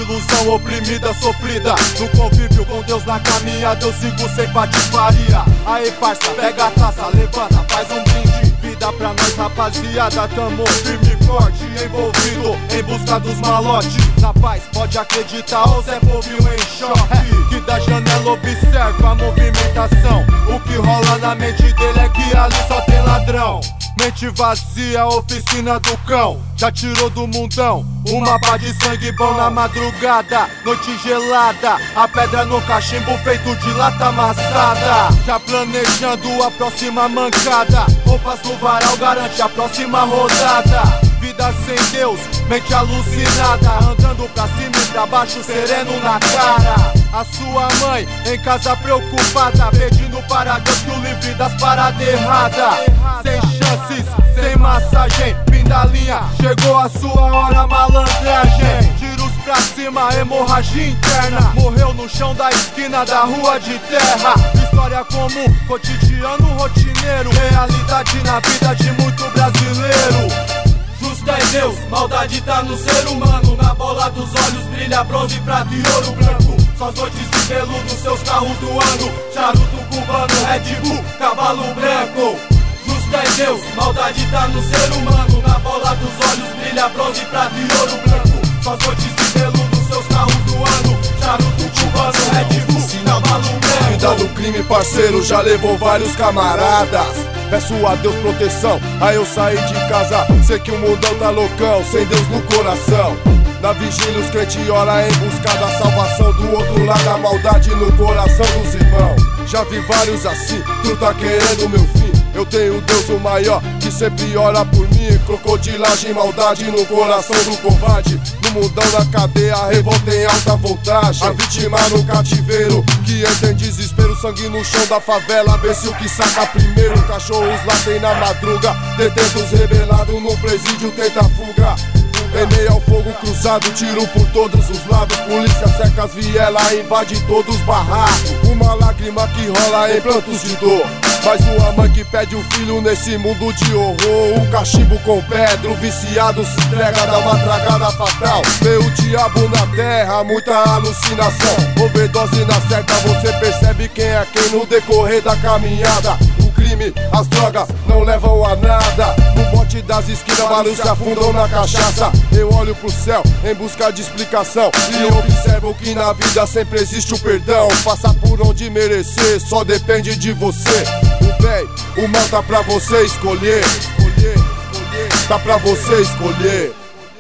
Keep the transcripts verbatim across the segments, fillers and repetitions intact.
ilusão oprimida, sofrida. No convívio com Deus na caminhada eu sigo sem patifaria. Aí parça, pega a taça, levanta, faz um brinde. Vida pra nós rapaziada, tamo firme e forte, envolvido em busca dos malotes. Na paz pode acreditar, o Zé Povinho em choque, que da janela observa a movimentação. O que rola na mente dele é que ali só tem ladrão. Mente vazia, oficina do cão. Já tirou do mundão uma pá de sangue bom na madrugada. Noite gelada, a pedra no cachimbo feito de lata amassada. Já planejando a próxima mancada. Roupas no varal garante a próxima rodada. Vida sem Deus, mente alucinada. Andando pra cima e pra baixo, sereno na cara. A sua mãe em casa preocupada, pedindo para Deus que o livre das paradas erradas. Sem chances, sem massagem, fim da linha, chegou a sua hora, malandragem. Tiros pra cima, hemorragia interna. Morreu no chão da esquina da rua de terra. História comum, cotidiano rotineiro. Realidade na vida de muito brasileiro. Justo é Deus, maldade tá no ser humano. Na bola dos olhos brilha bronze, prata e ouro branco. Só as noites de veludo, seus carros do ano. Charuto cubano, Red Bull, cavalo branco. Justo é Deus, maldade tá no ser humano. Na bola dos olhos brilha bronze, prata e ouro branco. Só as noites de veludo, seus carros do ano. Charuto cubano, Red Bull, cavalo branco. Vida do crime, parceiro, já levou vários camaradas. Peço a Deus proteção, aí eu saí de casa. Sei que o mundão tá loucão, sem Deus no coração. Na vigília os crentes oram em busca da salvação. Do outro lado a maldade no coração dos irmãos. Já vi vários assim, tu tá querendo meu fim. Eu tenho Deus o maior, que sempre ora por mim. Crocodilagem, maldade no coração do covarde. No mundão da cadeia, revolta em alta voltagem. A vítima no cativeiro, que entra em desespero. Sangue no chão da favela, vê se o que saca primeiro. Cachorros latem na madruga, detentos rebelados no presídio tenta fuga. Em meio ao fogo cruzado, tiro por todos os lados. Polícia seca as vielas, invade todos os barracos. Uma lágrima que rola em prantos de dor. Mais uma mãe que pede um filho nesse mundo de horror. Um cachimbo com pedra, o viciado se entrega, dá uma tragada fatal. Vê o diabo na terra, muita alucinação. Overdose na certa, você percebe quem é quem no decorrer da caminhada. O crime, as drogas não levam a nada. No bote das esquinas, barulhos se afundam na cachaça. Eu olho pro céu em busca de explicação e observo que na vida sempre existe o perdão. Passar por onde merecer, só depende de você. O bem, o mal tá pra você escolher. Escolher, escolher, tá pra você escolher.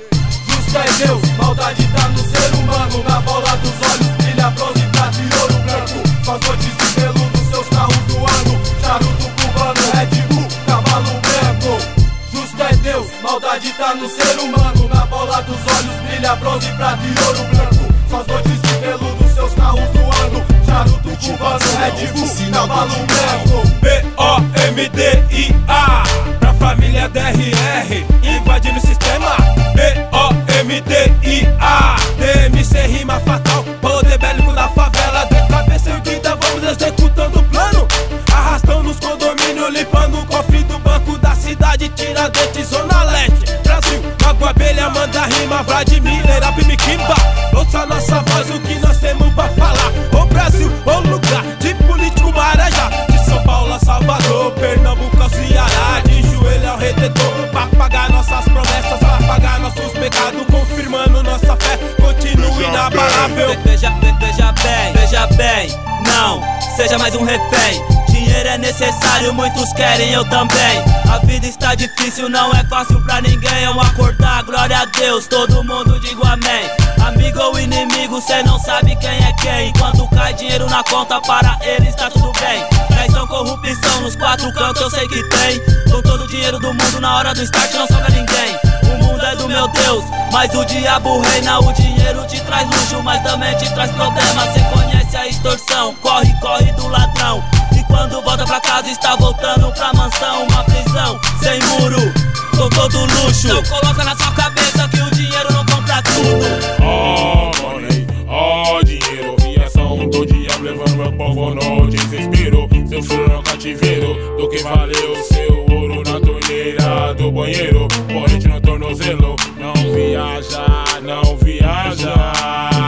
Justo é Deus, maldade tá no ser humano. Na bola dos olhos brilha bronze, prata e ouro branco. Só as noites de veludo, seus carros do ano. Charuto cubano, Red Bull, cavalo branco. Justo é Deus, maldade tá no ser humano. Na bola dos olhos brilha bronze, prata e ouro branco. Só as noites de veludo, seus carros do ano. Charuto cubano, Red Bull, cavalo branco. B O M D I A pra família D R R, invadindo o sistema. B O M D I A D M C rima fatal, poder bélico da favela. De cabeça erguida vamos executando o plano. Arrastando nos condomínios, limpando o cofre do banco da cidade. Tiradentes, Zona Leste, Brasil, Mago Abelha, manda rima. Vladimir, Abimikimba, ouça nossa voz, o que nós temos pra falar. O Brasil, o lugar de político marajá. De São Paulo a Salvador, Pernambuco ao Ceará. De joelho ao Redentor, pra pagar nossas promessas, pra pagar nossos pecados, confirmando nossa fé, continue inabalável. Veja, veja bem, veja bem, não seja mais um refém. Dinheiro é necessário, muitos querem, eu também. A vida está difícil, não é fácil pra ninguém. Eu acordar, glória a Deus, todo mundo digo amém. Amigo ou inimigo, cê não sabe quem é quem. Enquanto cai dinheiro na conta, para eles tá tudo bem. Traição, corrupção nos quatro cantos eu sei que tem. Com todo o dinheiro do mundo na hora do start não sobra ninguém. O mundo é do meu Deus, mas o diabo reina. O dinheiro te traz luxo, mas também te traz problema. Cê conhece a extorsão, corre, corre do ladrão. E quando volta pra casa está voltando pra mansão. Uma prisão sem muro, com todo luxo. Não coloca na sua cabeça que o dinheiro não compra tudo. Oh, money, oh, dinheiro. E é só um do diabo levando meu povo no desespero. Seu filho no cativeiro, do que valeu seu ouro na torneira do banheiro. Corrente no tornozelo, não viaja, não viaja.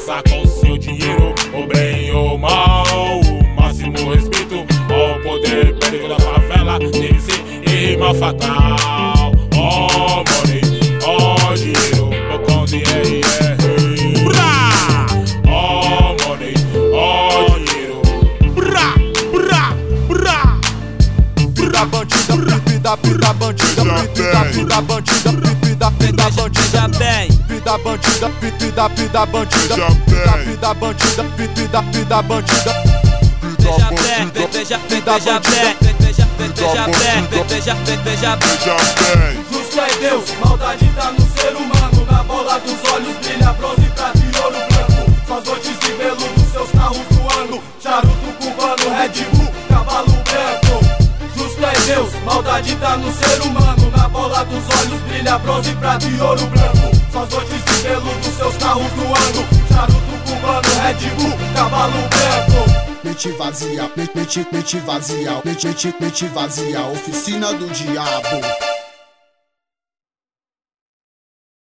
faça com seu dinheiro o bem ou o mal. O máximo respeito ao poder bélico da favela, deve ser rima fatal. Oh money, oh dinheiro, bocão de R R. Brá! Oh money, oh dinheiro. Brá, brá, brá. Vida bandida, vida, vida bandida, vida, vida bandida, vida, vida bandida. Veja bem, vida bandida, vida, vida bandida, vida, vida bandida, vida, vida bandida. veja bem, veja, veja bem, veja, veja bem, veja, veja bem. Justo é Deus, maldade tá no ser humano. Na bola dos olhos brilha bronze, prata e ouro branco. Suas noites de veludo, seus carros voando. Charuto cubano, Red Bull, cavalo branco. Justo é Deus, maldade tá no ser humano. Na bola dos olhos brilha bronze, prata e ouro branco. Suas noites de veludo, seus carros voando. Charuto cubano, Red Bull, cavalo branco. Mente vazia, mente, mente, mente vazia, mente, mente, mente vazia, oficina do diabo.